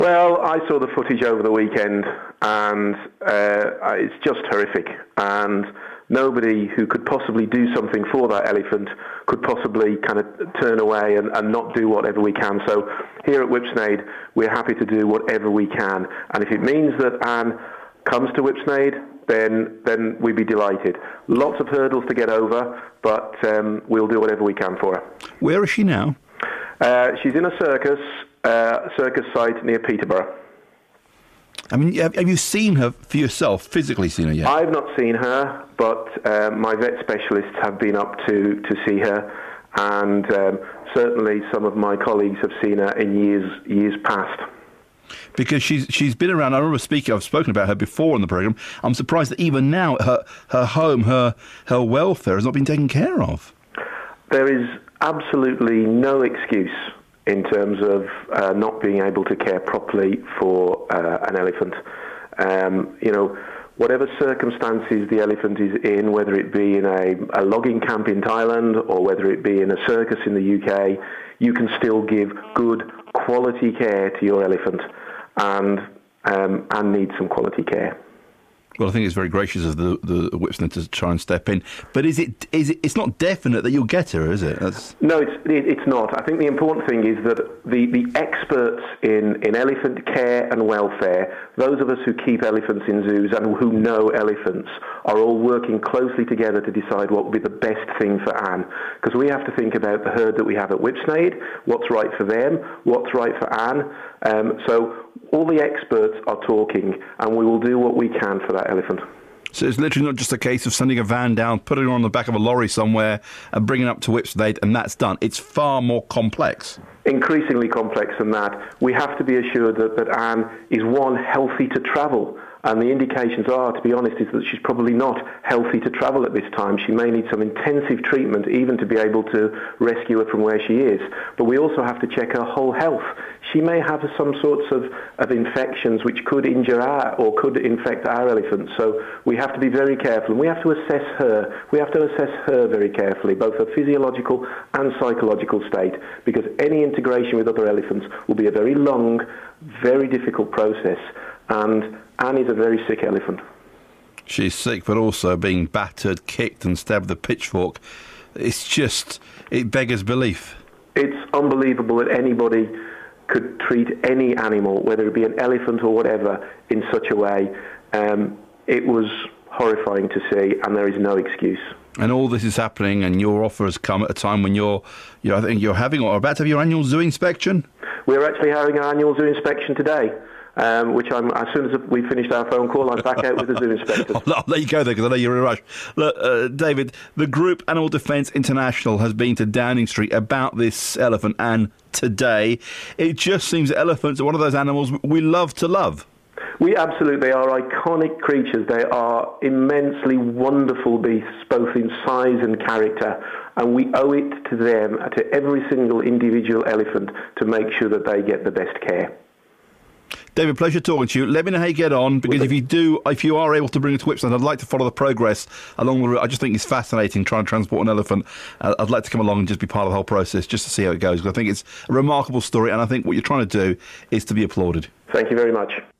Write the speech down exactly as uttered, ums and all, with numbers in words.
Well, I saw the footage over the weekend, and uh, it's just horrific. And nobody who could possibly do something for that elephant could possibly kind of turn away and, and not do whatever we can. So here at Whipsnade, we're happy to do whatever we can. And if it means that Anne comes to Whipsnade, then then we'd be delighted. Lots of hurdles to get over, but um, we'll do whatever we can for her. Where is she now? Uh, she's in a circus, uh, circus site near Peterborough. I mean, have, have you seen her for yourself, physically seen her yet? I've not seen her, but uh, my vet specialists have been up to, to see her, and um, certainly some of my colleagues have seen her in years years past. Because she's she's been around. I remember speaking. I've spoken about her before on the programme. I'm surprised that even now her her home, her her welfare has not been taken care of. There is absolutely no excuse in terms of uh, not being able to care properly for uh, an elephant. Um, you know, whatever circumstances the elephant is in, whether it be in a, a logging camp in Thailand or whether it be in a circus in the U K, you can still give good quality care to your elephant, and um, and need some quality care. Well, I think it's very gracious of the the Whipsnade to try and step in. But is it is it? It's not definite that you'll get her, is it? That's... No, it's it, it's not. I think the important thing is that the, the experts in, in elephant care and welfare, those of us who keep elephants in zoos and who know elephants, are all working closely together to decide what would be the best thing for Anne. Because we have to think about the herd that we have at Whipsnade, what's right for them, what's right for Anne. Um, so all the experts are talking, and we will do what we can for that elephant. So it's literally not just a case of sending a van down, putting her on the back of a lorry somewhere and bringing her up to Whipsnade, and that's done. It's far more complex. Increasingly complex than that. We have to be assured that, that Anne is, one, healthy to travel. And the indications are, to be honest, is that she's probably not healthy to travel at this time. She may need some intensive treatment even to be able to rescue her from where she is. But we also have to check her whole health. She may have some sorts of, of infections which could injure our, or could infect our elephants. So we have to be very careful, and we have to assess her. We have to assess her very carefully, both her physiological and psychological state, because any integration with other elephants will be a very long, very difficult process. And Anne is a very sick elephant. She's sick, but also being battered, kicked and stabbed with a pitchfork. It's just, it beggars belief. It's unbelievable that anybody could treat any animal, whether it be an elephant or whatever, in such a way. Um, it was horrifying to see, and there is no excuse. And all this is happening, and your offer has come at a time when you're, you know, I think you're having or about to have your annual zoo inspection? We're actually having our annual zoo inspection today. Um, which I'm, as soon as we finished our phone call, I'm back out with the zoo inspectors. I'll, I'll let you go there because I know you're in a rush. Look, uh, David, the group Animal Defence International has been to Downing Street about this elephant, and today it just seems that elephants are one of those animals we love to love. We absolutely are iconic creatures. They are immensely wonderful beasts, both in size and character, and we owe it to them, to every single individual elephant, to make sure that they get the best care. David, pleasure talking to you. Let me know how you get on, because if you do, if you are able to bring it to Whipsnade, I'd like to follow the progress along the route. I just think it's fascinating trying to transport an elephant. Uh, I'd like to come along and just be part of the whole process, just to see how it goes, because I think it's a remarkable story, and I think what you're trying to do is to be applauded. Thank you very much.